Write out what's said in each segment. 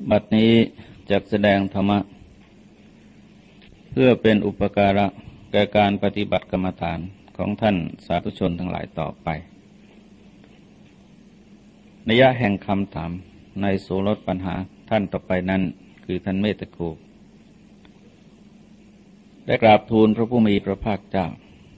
บัดนี้จักแสดงธรรมะเพื่อเป็นอุปการะแก่การปฏิบัติกรรมฐานของท่านสาธุชนทั้งหลายต่อไปนัยแห่งคำถามในโสรถปัญหาท่านต่อไปนั้นคือท่านเมตโกได้กราบทูลพระผู้มีพระภาคเจ้า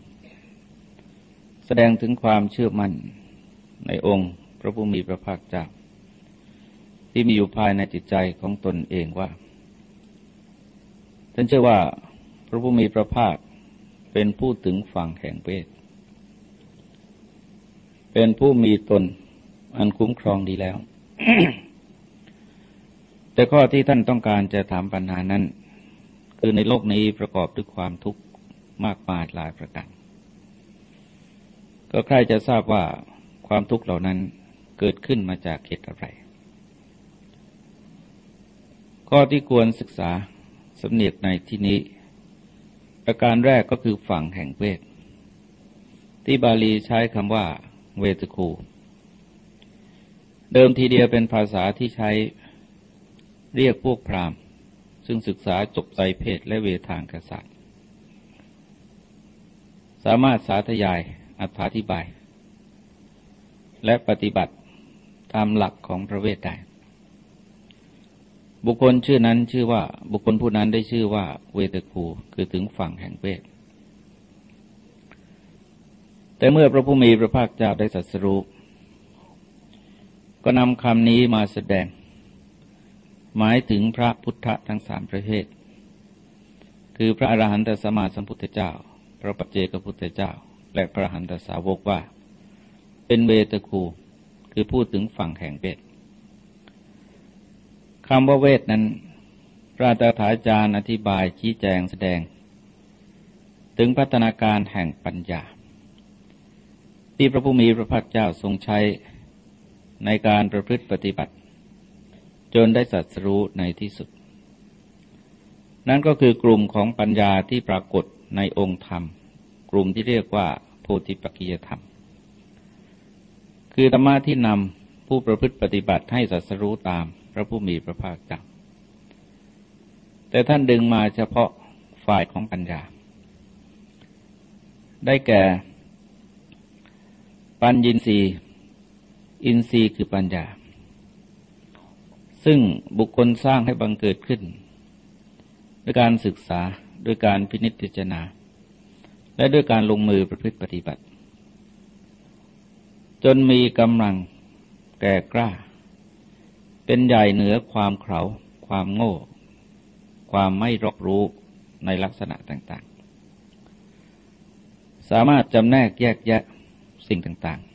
แสดงถึงความเชื่อมั่นในองค์พระผู้มีพระภาคเจ้าที่มีอยู่ภายในจิตใจของตนเองว่าท่านเชื่อว่าพระผู้มีพระภาคเป็นผู้ถึงฝั่งแห่งเวทเป็นผู้มีตนอันคุ้มครองดีแล้ว แต่ข้อที่ท่านต้องการจะถามปัญหานั้นคือในโลกนี้ประกอบด้วยความทุกข์มากมายหลายประการก็ใครจะทราบว่าความทุกข์เหล่านั้นเกิดขึ้นมาจากเหตุอะไรข้อที่ควรศึกษาสำเนียกในที่นี้ประการแรกก็คือฝั่งแห่งเวทที่บาลีใช้คำว่าเวทคูเดิมทีเดียวเป็นภาษาที่ใช้เรียกพวกพราหมณ์ซึ่งศึกษาจบไตรเพศและเวทางกษัตริย์สามารถสาธยายอธิบายและปฏิบัติตามหลักของพระเวทได้บุคคลชื่อนั้นชื่อว่าบุคคลผู้นั้นได้ชื่อว่าเวทคูคือถึงฝั่งแห่งเวทแต่เมื่อพระผู้มีพระภาคเจ้าได้ตรัสรู้ก็นำคำนี้มาแสดงหมายถึงพระพุทธทั้งสามประเภทคือพระอรหันตสัมมาสัมพุทธเจ้าพระปัจเจกพุทธเจ้าและพระอรหันตสาวกว่าเป็นเวทคูคือพูดถึงฝั่งแห่งเวทคำว่าเวทนั้นพระตถาจารย์อธิบายชี้แจงแสดงถึงพัฒนาการแห่งปัญญาที่พระผู้มีพระภาคเจ้าทรงใช้ในการประพฤติปฏิบัติจนได้ตรัสรู้ในที่สุดนั่นก็คือกลุ่มของปัญญาที่ปรากฏในองค์ธรรมกลุ่มที่เรียกว่าโพธิปักขิยธรรมคือธรรมะที่นำผู้ประพฤติปฏิบัติให้ตรัสรู้ตามพระผู้มีพระภาคเจ้าแต่ท่านดึงมาเฉพาะฝ่ายของปัญญาได้แก่ปัญญินทรีย์อินทรีย์คือปัญญาซึ่งบุคคลสร้างให้บังเกิดขึ้นด้วยการศึกษาด้วยการพินิจพิจารณาและด้วยการลงมือประพฤติปฏิบัติจนมีกำลังแก่กล้าเป็นใหญ่เหนือความเขลาความโง่ความไม่รอบรู้ในลักษณะต่างๆสามารถจำแนกแยกแยะสิ่งต่าง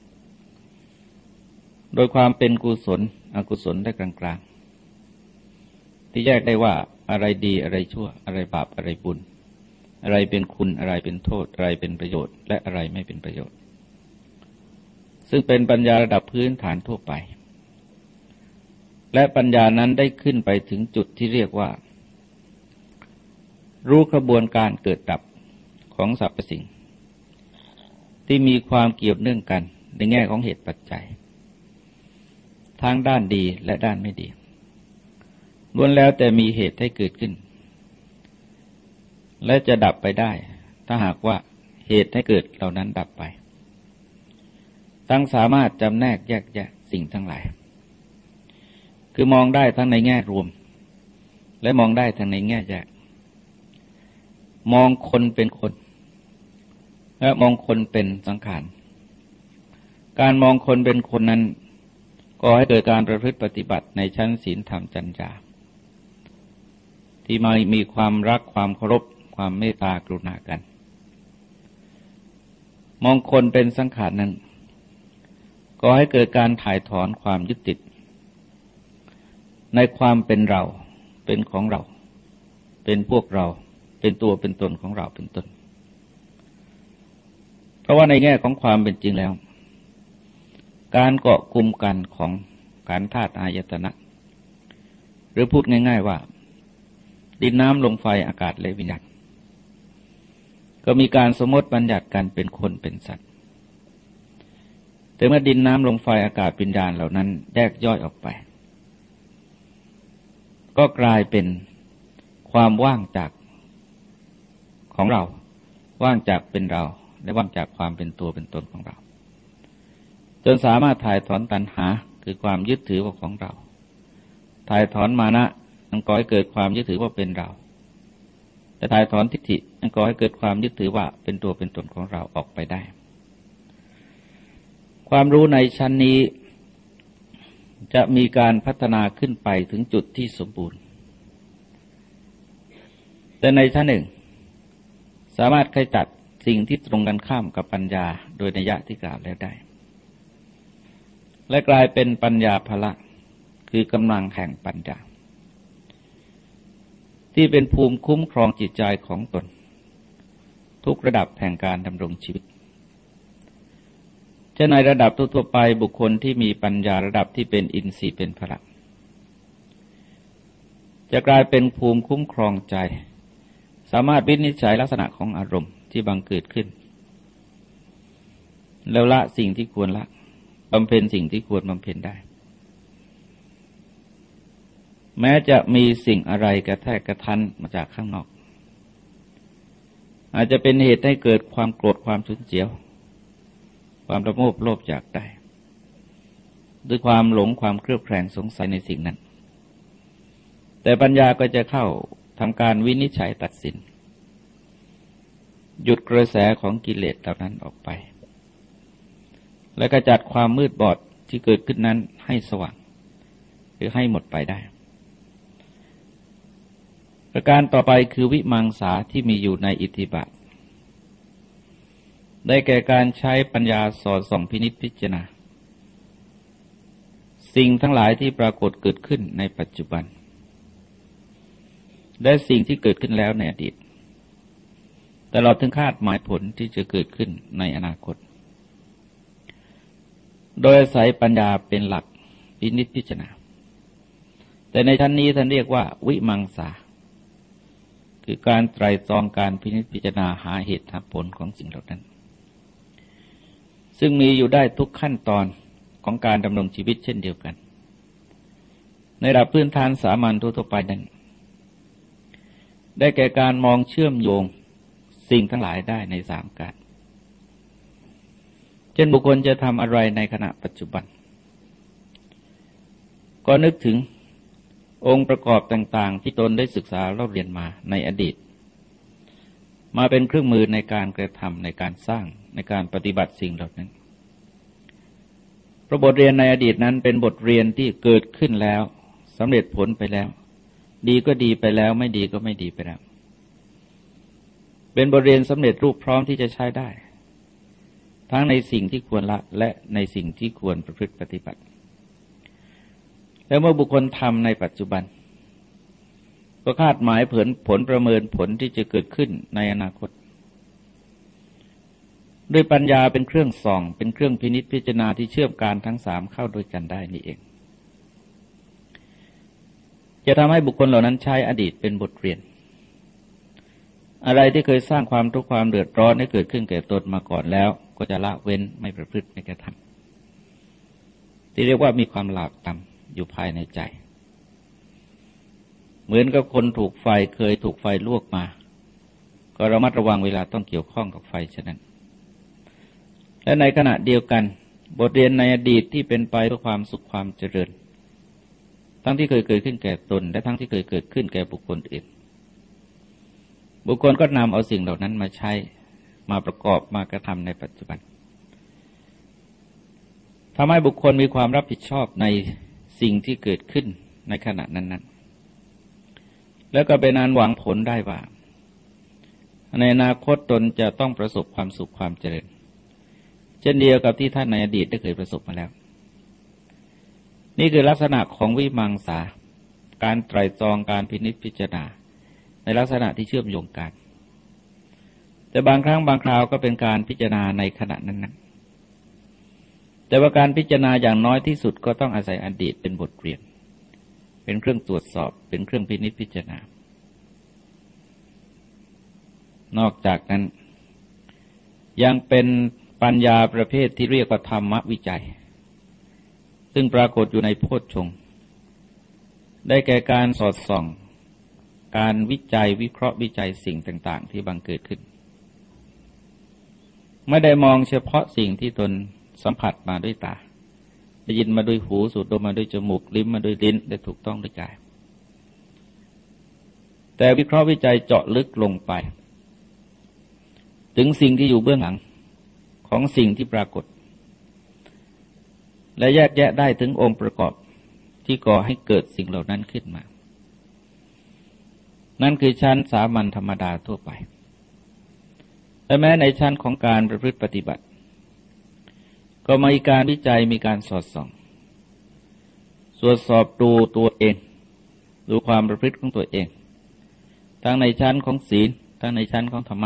ๆโดยความเป็นกุศลอกุศลได้กลางๆที่แยกได้ว่าอะไรดีอะไรชั่วอะไรบาปอะไรบุญอะไรเป็นคุณอะไรเป็นโทษอะไรเป็นประโยชน์และอะไรไม่เป็นประโยชน์ซึ่งเป็นปัญญาระดับพื้นฐานทั่วไปและปัญญานั้นได้ขึ้นไปถึงจุดที่เรียกว่ารู้กระบวนการเกิดดับของสรรพสิ่งที่มีความเกี่ยวเนื่องกันในแง่ของเหตุปัจจัยทั้งด้านดีและด้านไม่ดีล้วนแล้วแต่มีเหตุให้เกิดขึ้นและจะดับไปได้ถ้าหากว่าเหตุให้เกิดเหล่านั้นดับไปทั้งสามารถจำแนกแยกแยะสิ่งทั้งหลายคือมองได้ทั้งในแง่รวมและมองได้ทั้งในแง่แยกมองคนเป็นคนและมองคนเป็นสังขารการมองคนเป็นคนนั้นก็ให้เกิดการประพฤติปฏิบัติในชั้นศีลธรรมจัญญาที่มีความรักความเคารพความเมตตากรุณากันมองคนเป็นสังขารนั้นก็ให้เกิดการถ่ายถอนความยึดติดในความเป็นเราเป็นของเราเป็นพวกเราเป็นตัวเป็นตนของเราเป็นต้นเพราะว่าในแง่ของความเป็นจริงแล้วการเกาะกลุ่มกันของขันธ์ธาตุอายตนะหรือพูดง่ายๆว่าดินน้ำลมไฟอากาศและวิญญาณก็มีการสมมติบัญญัติกันเป็นคนเป็นสัตว์แต่เมื่อดินน้ำลมไฟอากาศวิญญาณเหล่านั้นแยกย่อยออกไปก็กลายเป็นความว่างจากของเราว่างจากเป็นเราและว่างจากความเป็นตัวเป็นตนของเราจนสามารถถ่ายถอนตัณหาคือความยึดถือว่าของเราถ่ายถอนมานะอันก่อให้เกิดความยึดถือว่าเป็นเราแต่ถ่ายถอนทิฏฐิอันก่อให้เกิดความยึดถือว่าเป็นตัวเป็นตนของเราออกไปได้ความรู้ในชั้นนี้จะมีการพัฒนาขึ้นไปถึงจุดที่สมบูรณ์แต่ในชั้นหนึ่งสามารถขจัดสิ่งที่ตรงกันข้ามกับปัญญาโดยนัยยะที่กล่าวแล้วได้และกลายเป็นปัญญาพละคือกำลังแห่งปัญญาที่เป็นภูมิคุ้มครองจิตใจของตนทุกระดับแห่งการดำรงชีวิตจะในระดับทั่วไปบุคคลที่มีปัญญาระดับที่เป็นอินทรีย์เป็นพละจะกลายเป็นภูมิคุ้มครองใจสามารถวินิจฉัยลักษณะของอารมณ์ที่บังเกิดขึ้นแล้วละสิ่งที่ควรละบำเพ็ญสิ่งที่ควรบำเพ็ญได้แม้จะมีสิ่งอะไรกระแทกกระทันมาจากข้างนอกอาจจะเป็นเหตุให้เกิดความโกรธความฉุนเฉียวความระโมบโลภอยากได้ด้วยความหลงความเครือบแคลงสงสัยในสิ่งนั้นแต่ปัญญาก็จะเข้าทำการวินิจฉัยตัดสินหยุดกระแสของกิเลสเหล่านั้นออกไปและกระจัดความมืดบอดที่เกิดขึ้นนั้นให้สว่างหรือให้หมดไปได้ประการต่อไปคือวิมังสาที่มีอยู่ในอิทธิบาทได้แก่การใช้ปัญญาสอดส่องพินิจพิจารณาสิ่งทั้งหลายที่ปรากฏเกิดขึ้นในปัจจุบันและสิ่งที่เกิดขึ้นแล้วในอดีตตลอดถึงคาดหมายผลที่จะเกิดขึ้นในอนาคตโดยอาศัยปัญญาเป็นหลักพินิจพิจารณาแต่ในชั้นนี้ท่านเรียกว่าวิมังสาคือการไตร่ตรองการพินิจพิจารณาหาเหตุหาผลของสิ่งเหล่านั้นซึ่งมีอยู่ได้ทุกขั้นตอนของการดำรงชีวิตเช่นเดียวกันในระดับพื้นฐานสามัญทั่วไปนั้นได้แก่การมองเชื่อมโยงสิ่งทั้งหลายได้ในสามการเช่นบุคคลจะทำอะไรในขณะปัจจุบันก็นึกถึงองค์ประกอบต่างๆที่ตนได้ศึกษาเล่าเรียนมาในอดีตมาเป็นเครื่องมือในการกระทำในการสร้างในการปฏิบัติสิ่งเหล่านั้นเพราะบทเรียนในอดีตนั้นเป็นบทเรียนที่เกิดขึ้นแล้วสำเร็จผลไปแล้วดีก็ดีไปแล้วไม่ดีก็ไม่ดีไปแล้วเป็นบทเรียนสำเร็จรูปพร้อมที่จะใช้ได้ทั้งในสิ่งที่ควรละและในสิ่งที่ควรประพฤติปฏิบัติแล้วเมื่อบุคคลทำในปัจจุบันก็คาดหมายผลประเมินผลที่จะเกิดขึ้นในอนาคตด้วยปัญญาเป็นเครื่องส่องเป็นเครื่องพินิจพิจารณาที่เชื่อมการทั้งสามเข้าด้วยกันได้นี่เองจะทำให้บุคคลเหล่านั้นใช้อดีตเป็นบทเรียนอะไรที่เคยสร้างความทุกข์ความเดือดร้อนให้เกิดขึ้นแก่ตนมาก่อนแล้วก็จะละเว้นไม่ประพฤติไม่กระทำที่เรียกว่ามีความหลาบจำอยู่ภายในใจเหมือนกับคนถูกไฟเคยถูกไฟลวกมาก็ระมัดระวังเวลาต้องเกี่ยวข้องกับไฟฉะนั้นและในขณะเดียวกันบทเรียนในอดีตที่เป็นไปเพื่อความสุขความเจริญทั้งที่เคยเกิดขึ้นแก่ตนและทั้งที่เคยเกิดขึ้นแก่บุคคลอื่นบุคคลก็นำเอาสิ่งเหล่านั้นมาใช้มาประกอบมากระทำในปัจจุบันทำให้บุคคลมีความรับผิดชอบในสิ่งที่เกิดขึ้นในขณะนั้นๆแล้วก็เป็นอันหวังผลได้ว่าในอนาคตตนจะต้องประสบความสุขความเจริญเช่นเดียวกับที่ท่านในอดีตได้เคยประสบมาแล้วนี่คือลักษณะของวิมังสาการไตร่ตรองการพินิจพิจารณาในลักษณะที่เชื่อมโยงกันแต่บางครั้งบางคราวก็เป็นการพิจารณาในขณะนั้นๆแต่ว่าการพิจารณาอย่างน้อยที่สุดก็ต้องอาศัยอดีตเป็นบทเรียนเป็นเครื่องตรวจสอบเป็นเครื่องพินิจพิจารณานอกจากนั้นยังเป็นปัญญาประเภทที่เรียกว่าธรรมวิจัยซึ่งปรากฏอยู่ในโพชฌงค์ได้แก่การสอดส่องการวิจัยวิเคราะห์วิจัยสิ่งต่างๆที่บังเกิดขึ้นไม่ได้มองเฉพาะสิ่งที่ตนสัมผัสมาด้วยตาได้ยินมาด้วยหูสูดดมมาด้วยจมูกลิ้มมาด้วยลิ้นได้ถูกต้องด้วยกายแต่วิเคราะห์วิจัยเจาะลึกลงไปถึงสิ่งที่อยู่เบื้องหลังของสิ่งที่ปรากฏและแยกแยะได้ถึงองค์ประกอบที่ก่อให้เกิดสิ่งเหล่านั้นขึ้นมานั่นคือชั้นสามัญธรรมดาทั่วไปและแม้ในชั้นของการประพฤติปฏิบัติก็มีการวิจัยมีการสอดส่องตรวจสอบดูตัวเองดูความประพฤติของตัวเองทั้งในชั้นของศีลทั้งในชั้นของธรรมะ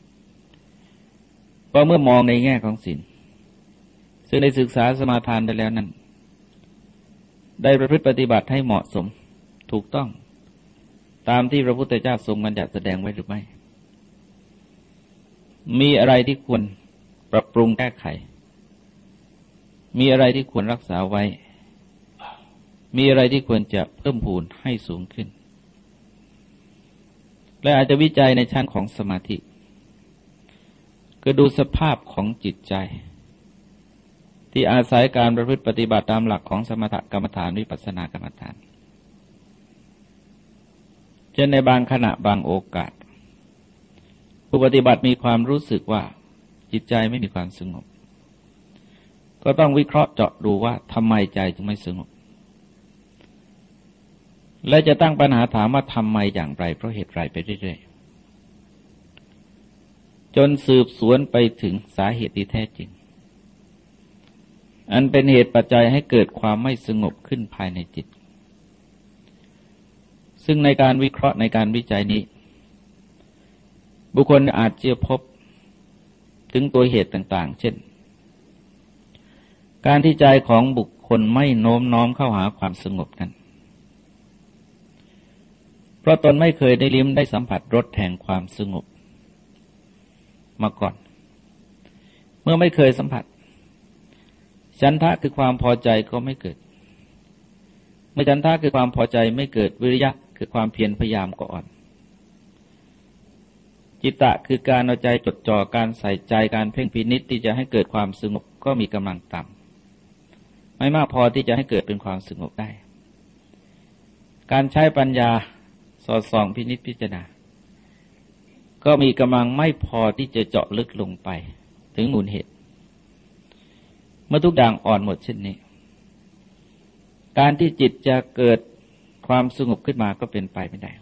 ก็เมื่อมองในแง่ของศีลซึ่งได้ศึกษาสมาทานไปแล้วนั้นได้ประพฤติปฏิบัติให้เหมาะสมถูกต้องตามที่พระพุทธเจ้าทรงบัญญัติแสดงไว้หรือไม่มีอะไรที่ควรปรับปรุงแก้ไขมีอะไรที่ควรรักษาไว้มีอะไรที่ควรจะเพิ่มพูนให้สูงขึ้นและอาจจะวิจัยในชั้นของสมาธิก็ดูสภาพของจิตใจที่อาศัยการประพฤติปฏิบัติตามหลักของสมถกรรมฐานวิปัสสนากรรมฐานเช่นในบางขณะบางโอกาสผู้ปฏิบัติมีความรู้สึกว่าจิตใจไม่มีความสงบก็ต้องวิเคราะห์เจาะดูว่าทำไมใจจึงไม่สงบและจะตั้งปัญหาถามว่าทำไมอย่างไรเพราะเหตุไรไปเรื่อยๆจนสืบสวนไปถึงสาเหตุที่แท้จริงอันเป็นเหตุปัจจัยให้เกิดความไม่สงบขึ้นภายในจิตซึ่งในการวิเคราะห์ในการวิจัยนี้บุคคลอาจจะพบถึงตัวเหตุต่างๆเช่นการที่ใจของบุคคลไม่โน้มน้อมเข้าหาความสงบนั้นเพราะตนไม่เคยได้ลิ้มได้สัมผัสรสแห่งความสงบมาก่อนเมื่อไม่เคยสัมผัสฉันทะคือความพอใจก็ไม่เกิดเมื่อฉันทะคือความพอใจไม่เกิดวิริยะคือความเพียรพยายามก็อ่อนจิตตะคือการเอาใจจดจ่อการใส่ใจการเพ่งพินิจที่จะให้เกิดความสงบก็มีกำลังต่ำไม่มากพอที่จะให้เกิดเป็นความสงบได้การใช้ปัญญาสอดส่องพินิจพิจารณาก็มีกำลังไม่พอที่จะเจาะลึกลงไปถึงมูลเหตุเมื่อทุกอย่างอ่อนหมดเช่นนี้การที่จิตจะเกิดความสงบขึ้นมาก็เป็นไปไม่ได้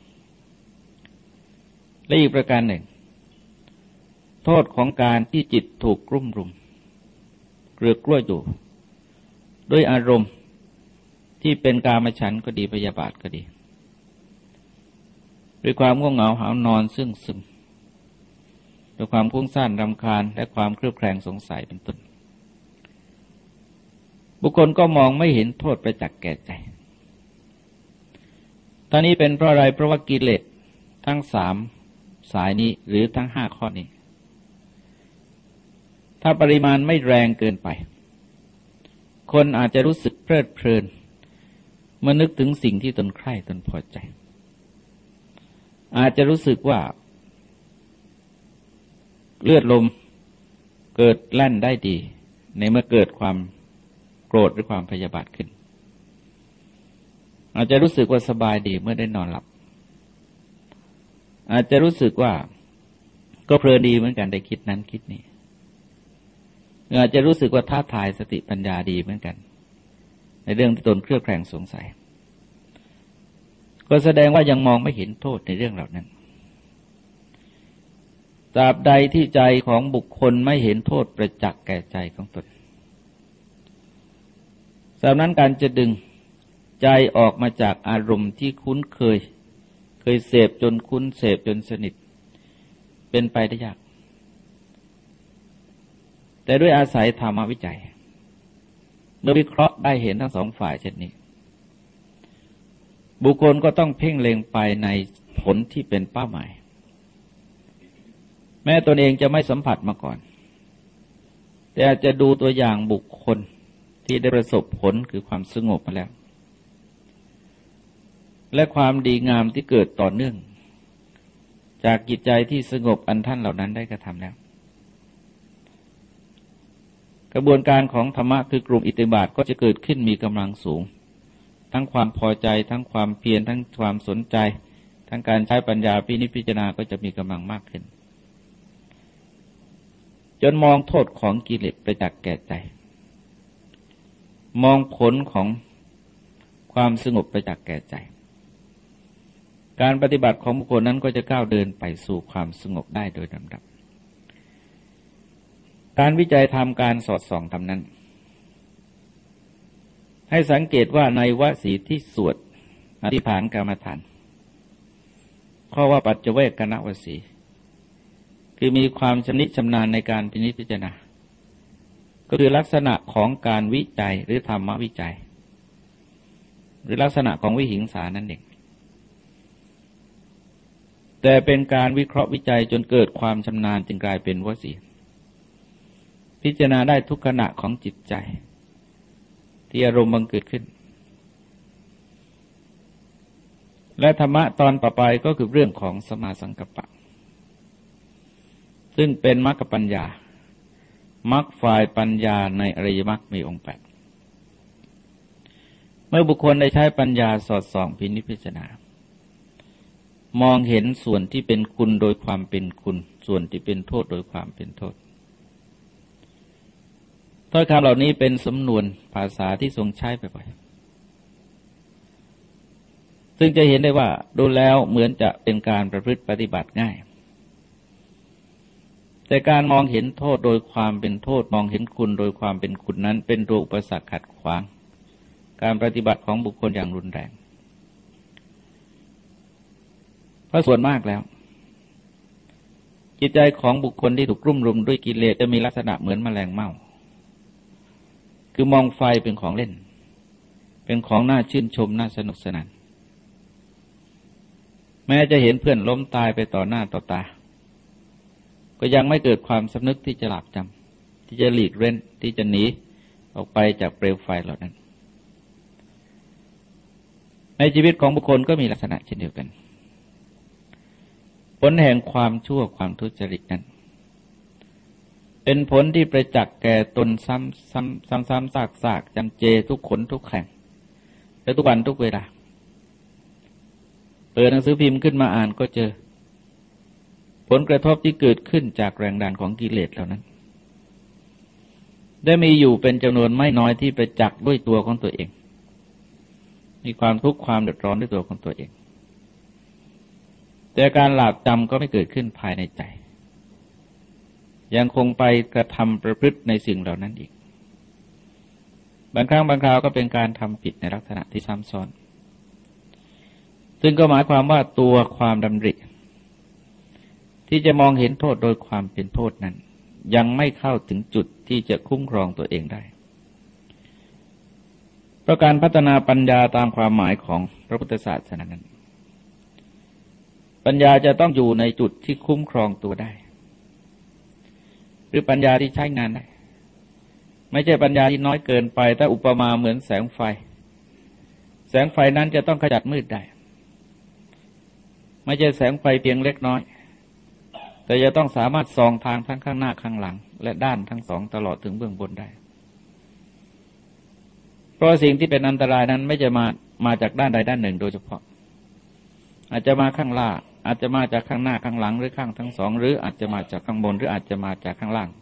และอีกประการหนึ่งโทษของการที่จิตถูกกลุ่มรุมเกลือกลั้วอยู่ด้วยอารมณ์ที่เป็นกามฉันท์ก็ดีพยาบาทก็ดีด้วยความง่วงเหงาหาวนอนซึ่งซึมด้วยความฟุ้งซ่านรำคาญและความเครือบแคลงสงสัยเป็นต้นบุคคลก็มองไม่เห็นโทษประจักษ์แก่ใจตอนนี้เป็นเพราะอะไรเพราะว่ากิเลสทั้งสามสายนี้หรือทั้งห้าข้อนี้ถ้าปริมาณไม่แรงเกินไปคนอาจจะรู้สึกเพลิดเพลินเมื่อนึกถึงสิ่งที่ตนใคร่ตนพอใจอาจจะรู้สึกว่าเลือดลมเกิดแล่นได้ดีในเมื่อเกิดความโกรธหรือความพยาบาทขึ้นอาจจะรู้สึกว่าสบายดีเมื่อได้นอนหลับอาจจะรู้สึกว่าก็เพลินดีเหมือนกันได้คิดนั้นคิดนี้อาจจะรู้สึกว่าท้าทายสติปัญญาดีเหมือนกันในเรื่องที่ตนเครือบแคลงสงสัยก็แสดงว่ายังมองไม่เห็นโทษในเรื่องเหล่านั้นตราบใดที่ใจของบุคคลไม่เห็นโทษประจักษ์แก่ใจของตนสำหรับนั้นการจะดึงใจออกมาจากอารมณ์ที่คุ้นเคยเสพจนคุ้นเสพจนสนิทเป็นไปได้ยากแต่ด้วยอาศัยธรรมวิจัยเมื่อวิเคราะห์ได้เห็นทั้งสองฝ่ายเช่นนี้บุคคลก็ต้องเพ่งเล็งไปในผลที่เป็นเป้าหมายแม้ตนเองจะไม่สัมผัสมาก่อนแต่อาจจะดูตัวอย่างบุคคลที่ได้ประสบผลคือความสงบมาแล้วและความดีงามที่เกิดต่อเนื่องจากจิตใจที่สงบอันท่านเหล่านั้นได้กระทำแล้วกระบวนการของธรรมะคือกลุ่มอิทธิบาทก็จะเกิดขึ้นมีกำลังสูงทั้งความพอใจทั้งความเพียรทั้งความสนใจทั้งการใช้ปัญญาพินิจพิจารณาก็จะมีกำลังมากขึ้นจนมองโทษของกิเลสไปจากแก่ใจมองผลของความสงบไปจากแก่ใจการปฏิบัติของบุคคลนั้นก็จะก้าวเดินไปสู่ความสงบได้โดยลำดับการวิจัยทำการสอดส่องทำนั้นให้สังเกตว่าในวสีที่สวดอธิษฐานกรรมฐานข้อว่าปัจจเวกกนวสีคือมีความชำนิชำนาญในการพินิจพิจารณาก็คือลักษณะของการวิจัยหรือธรรมวิจัยหรือลักษณะของวิหิงสานั่นเองแต่เป็นการวิเคราะห์วิจัยจนเกิดความชำนาญจึงกลายเป็นวสีพิจารณาได้ทุกขณะของจิตใจที่อารมณ์บังเกิดขึ้นและธรรมะตอนต่อไปก็คือเรื่องของสมาสังกัปปะซึ่งเป็นมรรคปัญญามรรคฝ่ายปัญญาในอริยมรรคมีองค์ 8เมื่อบุคคลได้ใช้ปัญญาสอดส่องพินิจพิจารณามองเห็นส่วนที่เป็นคุณโดยความเป็นคุณส่วนที่เป็นโทษโดยความเป็นโทษถ้อยคำเหล่านี้เป็นสำนวนภาษาที่ทรงใช้บ่อยๆซึ่งจะเห็นได้ว่าดูแล้วเหมือนจะเป็นการประพฤติปฏิบัติง่ายแต่การมองเห็นโทษโดยความเป็นโทษมองเห็นคุณโดยความเป็นคุณนั้นเป็นตัวอุปสรรคขัดขวางการปฏิบัติของบุคคลอย่างรุนแรงเพราะส่วนมากแล้วจิตใจของบุคคลที่ถูกกลุ่มรุมด้วยกิเลสจะมีลักษณะเหมือนแมลงเม่าคือมองไฟเป็นของเล่นเป็นของน่าชื่นชมน่าสนุกสนานแม้จะเห็นเพื่อนล้มตายไปต่อหน้าต่อตาก็ยังไม่เกิดความสำนึกที่จะหลาบจำที่จะหลีกเล่นที่จะหนีออกไปจากเปลวไฟเหล่านั้นในชีวิตของบุคคลก็มีลักษณะเช่นเดียวกันผลแห่งความชั่วความทุจริตนั้นเป็นผลที่ประจักษ์แก่ตนซ้ำซากจำเจทุกขนทุกแห่งและทุกวันทุกเวลาเปิดหนังสือพิมพ์ขึ้นมาอ่านก็เจอผลกระทบที่เกิดขึ้นจากแรงดันของกิเลสเหล่านั้นได้มีอยู่เป็นจำนวนไม่น้อยที่ประจักษ์ด้วยตัวของตัวเองมีความทุกข์ความเดือดร้อนด้วยตัวของตัวเองแต่การหลาบจำก็ไม่เกิดขึ้นภายในใจยังคงไปกระทำประพฤติในสิ่งเหล่านั้นอีกบางครั้งบางคราวก็เป็นการทำผิดในลักษณะที่ซ้ำซ้อนซึ่งก็หมายความว่าตัวความดำริที่จะมองเห็นโทษโดยความเป็นโทษนั้นยังไม่เข้าถึงจุดที่จะคุ้มครองตัวเองได้เพราะการพัฒนาปัญญาตามความหมายของพระพุทธศาสนานั้นปัญญาจะต้องอยู่ในจุดที่คุ้มครองตัวได้หรือปัญญาที่ใช้งานได้ไม่ใช่ปัญญาที่น้อยเกินไปถ้าอุปมาเหมือนแสงไฟแสงไฟนั้นจะต้องขจัดมืดได้ไม่ใช่แสงไฟเพียงเล็กน้อยแต่จะต้องสามารถส่องทางทั้งข้างหน้าข้างหลังและด้านทั้งสองตลอดถึงเบื้องบนได้เพราะสิ่งที่เป็นอันตรายนั้นไม่จะมาจากด้านใดด้านหนึ่งโดยเฉพาะอาจจะมาข้างล่างอาจจะมาจากข้างหน้าข้างหลังหรือข้างทั้งสองหรืออาจจะมาจากข้างบนหรืออาจจะมาจากข้างล่าง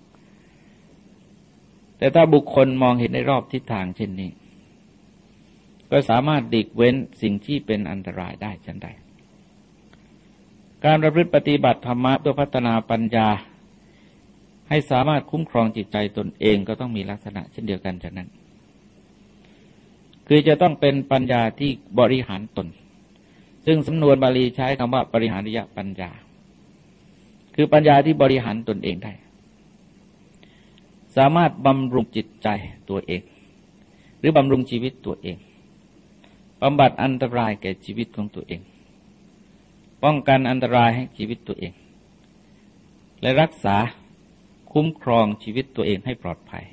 แต่ถ้าบุคคลมองเห็นในรอบทิศทางเช่นนี้ก็สามารถหลีกเว้นสิ่งที่เป็นอันตรายได้ฉันใดการประพฤติปฏิบัติธรรมะเพื่อพัฒนาปัญญาให้สามารถคุ้มครองจิตใจตนเองก็ต้องมีลักษณะเช่นเดียวกันจากนั้นคือจะต้องเป็นปัญญาที่บริหารตนซึ่งสำนวนบาลีใช้คำว่าปริหาริยปัญญาคือปัญญาที่บริหารตนเองได้สามารถบำรุงจิตใจตัวเองหรือบำรุงชีวิตตัวเองบำบัดอันตรายแก่ชีวิตของตัวเองป้องกันอันตรายให้ชีวิตตัวเองและรักษาคุ้มครองชีวิตตัวเองให้ปลอดภัย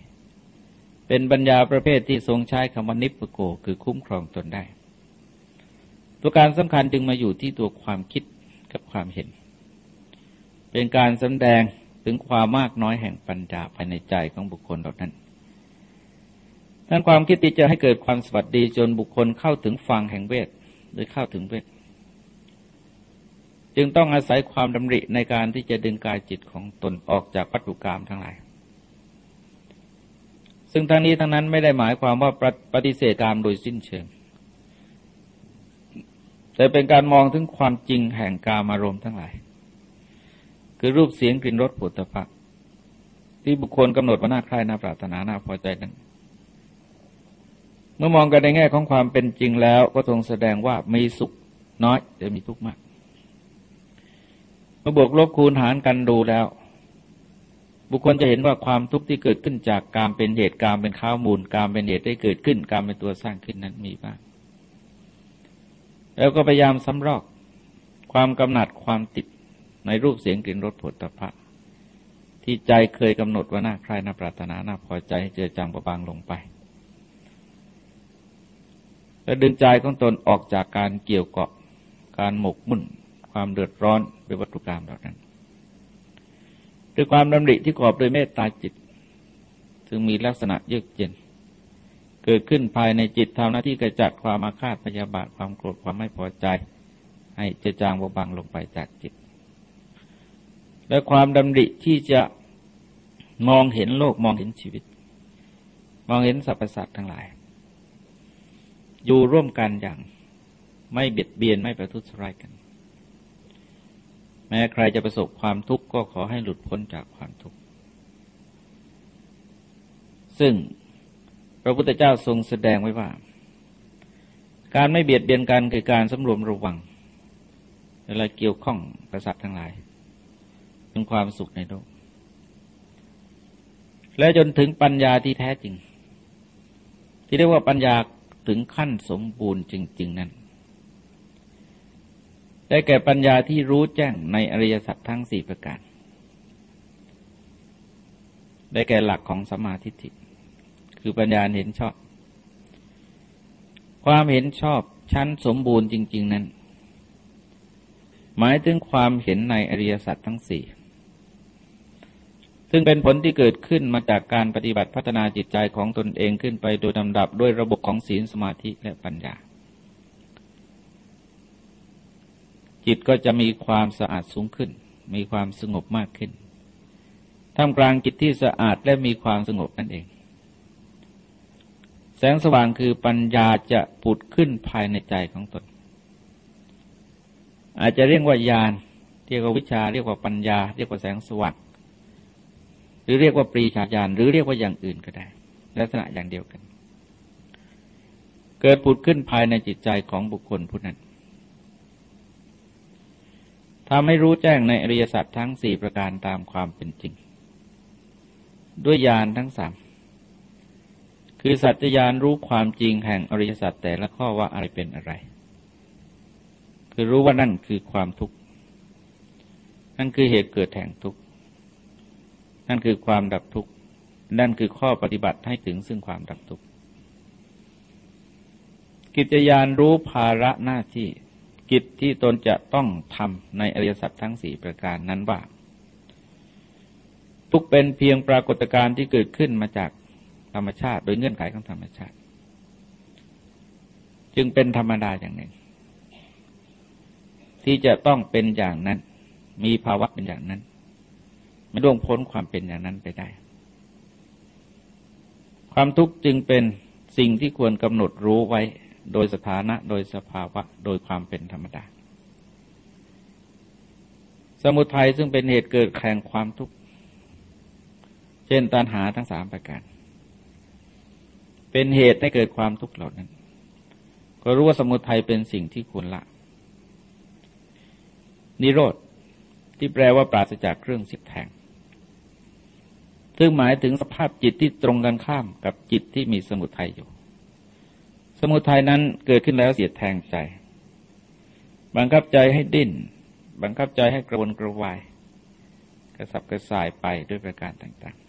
เป็นปัญญาประเภทที่ทรงใช้คำว่านิพพโกคือคุ้มครองตนได้ตัวการสำคัญจึงมาอยู่ที่ตัวความคิดกับความเห็นเป็นการแสดงถึงความมากน้อยแห่งปัญญาภายในใจของบุคคลเหล่านั้นทั้งความคิดที่จะให้เกิดความสวัสดีจนบุคคลเข้าถึงฝั่งแห่งเวทหรือเข้าถึงเวทจึงต้องอาศัยความดำริในการที่จะดึงกายจิตของตนออกจากวัตถุกรรมทั้งหลายซึ่งทั้งนี้ทั้งนั้นไม่ได้หมายความว่าปฏิเสธกามโดยสิ้นเชิงแต่เป็นการมองถึงความจริงแห่งกามารมณ์ทั้งหลายคือรูปเสียงกลิ่นรสโผฏฐัพพะที่บุคคลกำหนดว่าน่าใคร่น่าปรารถนาน่าพอใจนั้นเมื่อมองกันในแง่ของความเป็นจริงแล้วก็ทรงแสดงว่ามีสุขน้อยแต่มีทุกข์มากเมื่อบวกลบคูณหารกันดูแล้วบุคคลจะเห็นว่าความทุกข์ที่เกิดขึ้นจากกามเป็นเหตุกามเป็นข้าวมูลกามเป็นเหตุได้เกิดขึ้นกามเป็นตัวสร้างขึ้นนั้นมีบ้างแล้วก็พยายามสำรอกความกำหนัดความติดในรูปเสียงกลิ่นรสโผฏฐัพพะที่ใจเคยกำหนดว่าน่าใคร่น่าปรารถนาน่าพอใจให้เจือจางเบาบางลงไปและดึงใจของตนออกจากการเกี่ยวเกาะการหมกมุ่นความเดือดร้อนด้วยวัตถุกรรมเหล่านั้นด้วยความดำริที่กอบด้วยเมตตาจิตซึ่งมีลักษณะเยือกเย็นเกิดขึ้นภายในจิตทำหน้าที่กระจัดความอาฆาตพยาบาทความโกรธความไม่พอใจให้เจือจางเบาบางลงไปจากจิตและความดำริที่จะมองเห็นโลกมองเห็นชีวิตมองเห็นสรรพสัตว์ทั้งหลายอยู่ร่วมกันอย่างไม่เบียดเบียนไม่ประทุษร้ายกันแม้ใครจะประสบความทุกข์ก็ขอให้หลุดพ้นจากความทุกข์ซึ่งพระพุทธเจ้าทรงแสดงไว้ว่าการไม่เบียดเบียนกันคือการสำรวมระวังเวลาเกี่ยวข้องกับสัตว์ทั้งหลายถึงความสุขในโลกและจนถึงปัญญาที่แท้จริงที่เรียกว่าปัญญาถึงขั้นสมบูรณ์จริงๆนั้นได้แก่ปัญญาที่รู้แจ้งในอริยสัจทั้ง4ประการได้แก่หลักของสัมมาทิฏฐิคือปัญญาเห็นชอบความเห็นชอบชั้นสมบูรณ์จริงๆนั้นหมายถึงความเห็นในอริยสัจทั้ง4ซึ่งเป็นผลที่เกิดขึ้นมาจากการปฏิบัติพัฒนาจิตใจของตนเองขึ้นไปโดยลำดับด้วยระบบของศีลสมาธิและปัญญาจิตก็จะมีความสะอาดสูงขึ้นมีความสงบมากขึ้นท่ามกลางจิตที่สะอาดและมีความสงบนั่นเองแสงสว่างคือปัญญาจะผุดขึ้นภายในใจของตนอาจจะเรียกว่าญาณเรียกว่าวิชาเรียกว่าปัญญาเรียกว่าแสงสว่างหรือเรียกว่าปรีชาญาณหรือเรียกว่าอย่างอื่นก็ได้ลักษณะอย่างเดียวกันเกิดผุดขึ้นภายในจิตใจของบุคคลผู้นั้นทำให้รู้แจ้งในอริยสัจทั้ง4ประการตามความเป็นจริงด้วยญาณทั้ง3คือสัจจญาณรู้ความจริงแห่งอริยสัจแต่ละข้อว่าอะไรเป็นอะไรคือรู้ว่านั่นคือความทุกข์นั่นคือเหตุเกิดแห่งทุกข์นั่นคือความดับทุกข์นั่นคือข้อปฏิบัติให้ถึงซึ่งความดับทุกข์กิจญาณรู้ภาระหน้าที่กิจที่ตนจะต้องทำในอริยสัจทั้ง4ประการนั้นว่าทุกเป็นเพียงปรากฏการณ์ที่เกิดขึ้นมาจากธรรมชาติโดยเงื่อนไขของธรรมชาติจึงเป็นธรรมดาอย่างหนึ่งที่จะต้องเป็นอย่างนั้นมีภาวะเป็นอย่างนั้นไม่ล่วงพ้นความเป็นอย่างนั้นไปได้ความทุกข์จึงเป็นสิ่งที่ควรกำหนดรู้ไว้โดยสถานะโดยสภาวะโดยความเป็นธรรมดาสมุทัยซึ่งเป็นเหตุเกิดแห่งความทุกข์เช่นตัณหาทั้ง3ประการเป็นเหตุให้เกิดความทุกข์เหล่านั้นก็รู้ว่าสมุทัยเป็นสิ่งที่ควรละนิโรธที่แปลว่าปราศจากเครื่องเสียดแทงซึ่งหมายถึงสภาพจิตที่ตรงกันข้ามกับจิตที่มีสมุทัยอยู่สมุทัยนั้นเกิดขึ้นแล้วเสียดแทงใจบังคับใจให้ดิ้นบังคับใจให้กระวนกระวายกระสับกระส่ายไปด้วยประการต่าง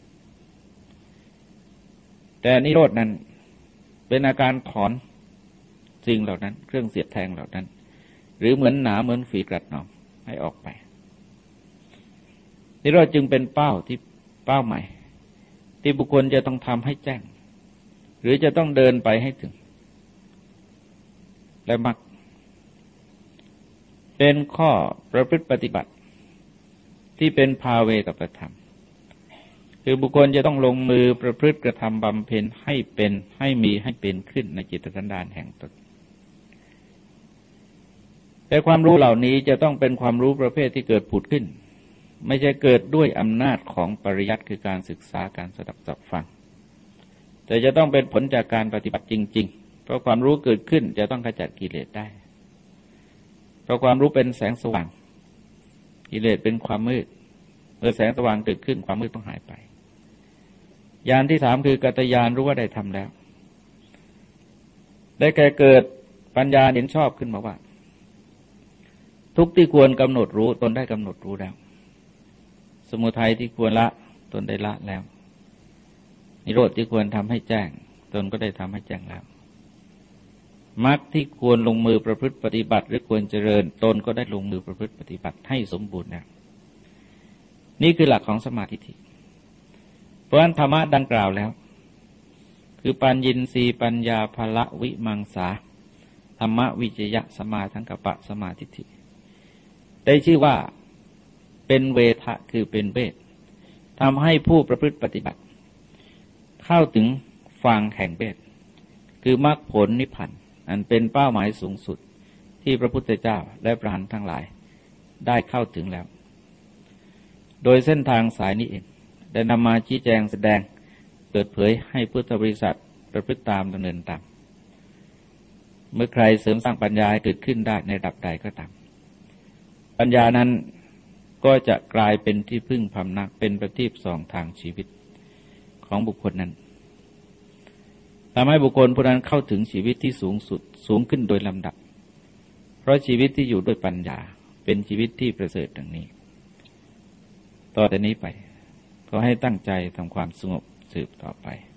ๆแต่นิโรธนั้นเป็นอาการถอนสิ่งเหล่านั้นเครื่องเสียดแทงเหล่านั้นหรือเหมือนหนาเหมือนฝีกระหน่ำให้ออกไปนี่เราจึงเป็นเป้าหมายที่บุคคลจะต้องทำให้แจ้งหรือจะต้องเดินไปให้ถึงและมักเป็นข้อประพฤติปฏิบัติที่เป็นภาเวตประธรรมคือบุคคลจะต้องลงมือประพฤติกระทำบำเพ็ญให้เป็นให้มีให้เป็นขึ้นในจิตสันดานแห่งตนแต่ความรู้เหล่านี้จะต้องเป็นความรู้ประเภทที่เกิดผุดขึ้นไม่ใช่เกิดด้วยอำนาจของปริยัติคือการศึกษาการสดับสับฟังแต่จะต้องเป็นผลจากการปฏิบัติจริงๆเพราะความรู้เกิดขึ้นจะต้องขจัดกิเลสได้เพราะความรู้เป็นแสงสว่างกิเลสเป็นความมืดเมื่อแสงสว่างเกิดขึ้นความมืดต้องหายไปญาณที่สามคือกัตญาณรู้ว่าได้ทำแล้วได้แก่เกิดปัญญาเห็นชอบขึ้นมาว่าทุกข์ที่ควรกำหนดรู้ตนได้กำหนดรู้แล้วสมุทัยที่ควรละตนได้ละแล้วนิโรธที่ควรทำให้แจ้งตนก็ได้ทำให้แจ้งแล้วมรรคที่ควรลงมือประพฤติปฏิบัติหรือควรเจริญตนก็ได้ลงมือประพฤติปฏิบัติให้สมบูรณ์แล้วนี่คือหลักของสมาธิเพราะฉะนั้นธรรมะดังกล่าวแล้วคือปัญญินทรีย์ปัญญาภละวิมังสาธรรมวิจยะสมาสังกัปปะสมาธิฏฐิได้ชื่อว่าเป็นเวทะคือเป็นเวททำให้ผู้ประพฤติปฏิบัติเข้าถึงฝั่งแห่งเวทคือมรรคผลนิพพานอันเป็นเป้าหมายสูงสุดที่พระพุทธเจ้าและพระอรหันต์ทั้งหลายได้เข้าถึงแล้วโดยเส้นทางสายนี้เองได้นำมาชี้แจงแสดงเปิดเผยให้พุทธบริษัทประพฤติตามดำเนินตามเมื่อใครเสริมสร้างปัญญาให้เกิดขึ้นได้ในระดับใดก็ตามปัญญานั้นก็จะกลายเป็นที่พึ่งพำนักเป็นประทีปส่องทางชีวิตของบุคคลนั้นทำให้บุคคลผู้นั้นเข้าถึงชีวิตที่สูงสุดสูงขึ้นโดยลำดับเพราะชีวิตที่อยู่ด้วยปัญญาเป็นชีวิตที่ประเสริฐดังนี้ต่อแต่นี้ไปขอให้ตั้งใจทำความสงบสืบต่อไป